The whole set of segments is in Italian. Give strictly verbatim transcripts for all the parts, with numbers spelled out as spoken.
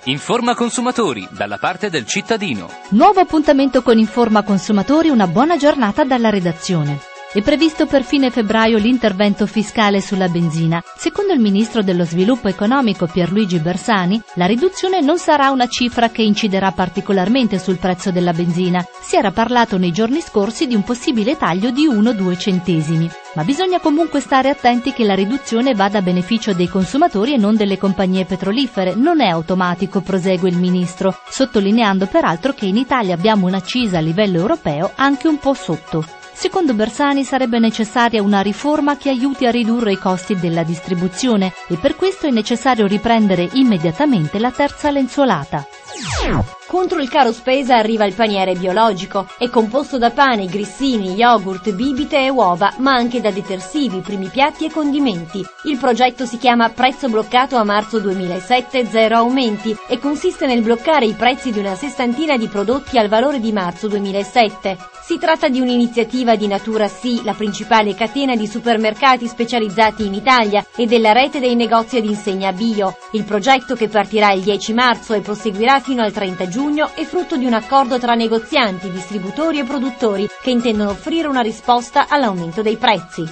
Informa consumatori, dalla parte del cittadino. Nuovo appuntamento con Informa Consumatori, una buona giornata dalla redazione. È previsto per fine febbraio l'intervento fiscale sulla benzina. Secondo il ministro dello sviluppo economico Pierluigi Bersani, la riduzione non sarà una cifra che inciderà particolarmente sul prezzo della benzina. Si era parlato nei giorni scorsi di un possibile taglio di uno due centesimi. Ma bisogna comunque stare attenti che la riduzione vada a beneficio dei consumatori e non delle compagnie petrolifere. Non è automatico, prosegue il ministro, sottolineando peraltro che in Italia abbiamo un'accisa a livello europeo anche un po' sotto. Secondo Bersani sarebbe necessaria una riforma che aiuti a ridurre i costi della distribuzione e per questo è necessario riprendere immediatamente la terza lenzuolata. Contro il caro spesa arriva il paniere biologico. È composto da pane, grissini, yogurt, bibite e uova, ma anche da detersivi, primi piatti e condimenti. Il progetto si chiama Prezzo bloccato a marzo duemilasette, zero aumenti e consiste nel bloccare i prezzi di una sessantina di prodotti al valore di marzo duemilasette. Si tratta di un'iniziativa di Natura Sì, la principale catena di supermercati specializzati in Italia e della rete dei negozi ad insegna bio. Il progetto, che partirà il dieci marzo e proseguirà fino al trenta giugno, è frutto di un accordo tra negozianti, distributori e produttori che intendono offrire una risposta all'aumento dei prezzi.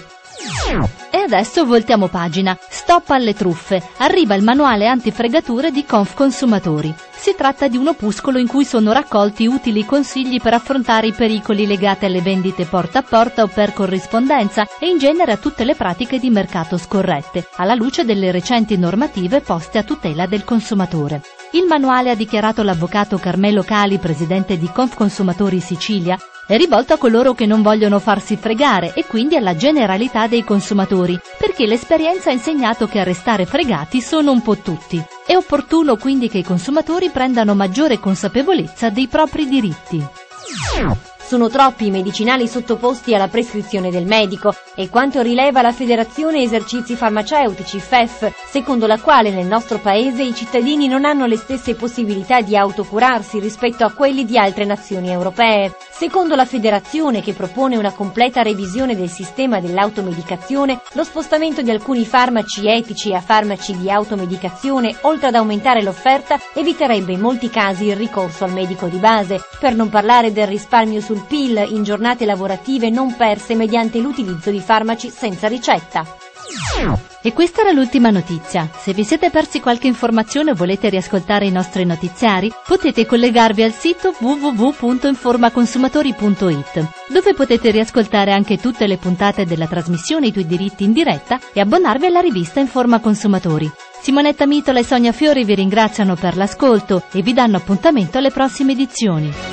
E adesso voltiamo pagina. Stop alle truffe. Arriva il manuale antifregature di Confconsumatori. Si tratta di un opuscolo in cui sono raccolti utili consigli per affrontare i pericoli legati alle vendite porta a porta o per corrispondenza e in genere a tutte le pratiche di mercato scorrette, alla luce delle recenti normative poste a tutela del consumatore. Il manuale, ha dichiarato l'avvocato Carmelo Cali, presidente di Confconsumatori Sicilia, è rivolto a coloro che non vogliono farsi fregare e quindi alla generalità dei consumatori, perché l'esperienza ha insegnato che a restare fregati sono un po' tutti. È opportuno quindi che i consumatori prendano maggiore consapevolezza dei propri diritti. Sono troppi i medicinali sottoposti alla prescrizione del medico, è quanto rileva la Federazione Esercizi Farmaceutici F E F, secondo la quale nel nostro paese i cittadini non hanno le stesse possibilità di autocurarsi rispetto a quelli di altre nazioni europee. Secondo la federazione, che propone una completa revisione del sistema dell'automedicazione, lo spostamento di alcuni farmaci etici a farmaci di automedicazione, oltre ad aumentare l'offerta, eviterebbe in molti casi il ricorso al medico di base, per non parlare del risparmio sul P I L in giornate lavorative non perse mediante l'utilizzo di farmaci senza ricetta. E questa era l'ultima notizia. Se vi siete persi qualche informazione o volete riascoltare i nostri notiziari, potete collegarvi al sito w w w punto informaconsumatori punto i t, dove potete riascoltare anche tutte le puntate della trasmissione I tuoi diritti in diretta e abbonarvi alla rivista Informa Consumatori. Simonetta Mitola e Sonia Fiori vi ringraziano per l'ascolto e vi danno appuntamento alle prossime edizioni.